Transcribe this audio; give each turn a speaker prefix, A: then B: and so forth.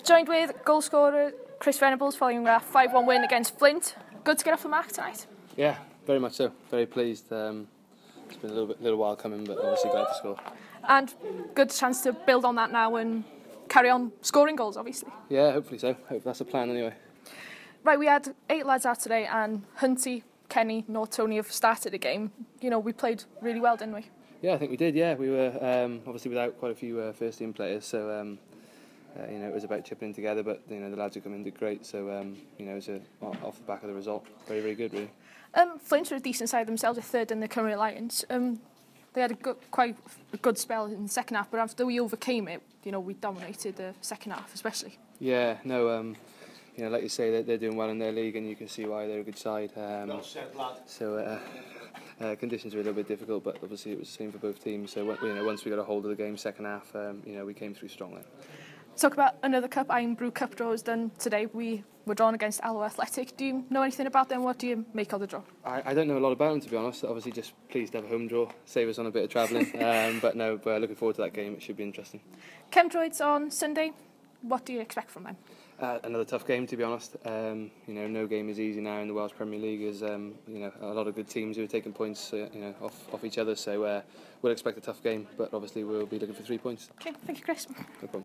A: Joined with goal scorer Chris Venables following a 5-1 win against Flint. Good to get off the mark tonight.
B: Yeah, very much so. Very pleased. It's been a little while coming, but obviously glad to score.
A: And good chance to build on that now and carry on scoring goals, obviously.
B: Yeah, hopefully so. Hope that's the plan anyway.
A: Right, we had 8 lads out today, and Hunty, Kenny, nor Tony have started the game. You know, we played really well, didn't we?
B: Yeah, I think we did. Yeah, we were obviously without quite a few first team players, so it was about chipping in together. But the lads who come in did great. So it was off the back of the result, very, very good, really.
A: Flint are a decent side themselves, a third in the Cymru Alliance. They had quite a good spell in the second half, but after we overcame it, we dominated the second half, especially.
B: Yeah, no, like you say, they're doing well in their league, and you can see why they're a good side.
C: Well said, lad.
B: So conditions were a little bit difficult, but obviously it was the same for both teams. So once we got a hold of the game, second half, we came through strongly.
A: Talk about another cup. Iron Brew Cup draw was done today. We were drawn against Alloa Athletic. Do you know anything about them? What do you make of the draw?
B: I don't know a lot about them, to be honest. Obviously, just pleased to have a home draw, save us on a bit of travelling. But looking forward to that game. It should be interesting.
A: Chemdroids on Sunday. What do you expect from them?
B: Another tough game, to be honest. No game is easy now in the Welsh Premier League. There's a lot of good teams who are taking points off each other. So we'll expect a tough game, but obviously we'll be looking for 3 points.
A: Okay, thank you, Chris.
B: No problem.